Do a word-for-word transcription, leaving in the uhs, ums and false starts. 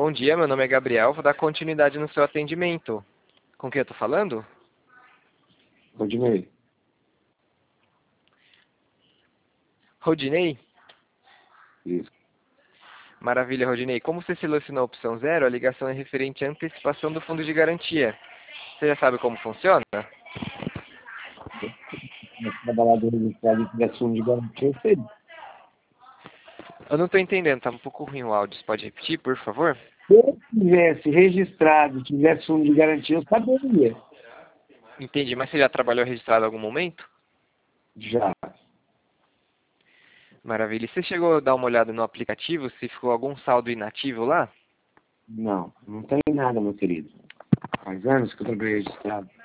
Bom dia, meu nome é Gabriel, vou dar continuidade no seu atendimento. Com quem eu tô falando? Rodinei. Rodinei? Isso. Maravilha, Rodinei. Como você selecionou a opção zero, a ligação é referente à antecipação do fundo de garantia. Você já sabe como funciona? Se trabalhador registrado e tivesse fundo de garantia, eu sei. Eu não estou entendendo, tá um pouco ruim o áudio. Você pode repetir, por favor? Se eu tivesse registrado, tivesse fundo de garantia, eu saberia. Entendi, mas você já trabalhou registrado em algum momento? Já. Maravilha. E você chegou a dar uma olhada no aplicativo, se ficou algum saldo inativo lá? Não, não tem nada, meu querido. Faz anos que eu trabalhei registrado.